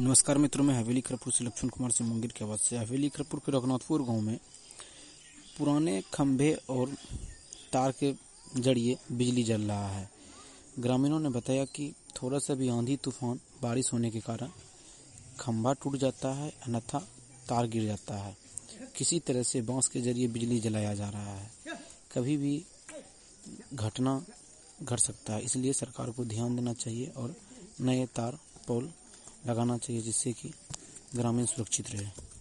नमस्कार मित्रों, मैं हवेली खरपुर से लक्ष्मण कुमार से मुंगेर की आवाज़ से। हवेली खरपुर के रघुनाथपुर गांव में पुराने खंभे और तार के जरिए बिजली जल रहा है। ग्रामीणों ने बताया कि थोड़ा सा भी आंधी तूफान बारिश होने के कारण खंभा टूट जाता है, अन्यथा तार गिर जाता है। किसी तरह से बांस के जरिए बिजली जलाया जा रहा है। कभी भी घटना घट सकता है, इसलिए सरकार को ध्यान देना चाहिए और नए तार पोल लगाना चाहिए, जिससे कि ग्रामीण सुरक्षित रहे।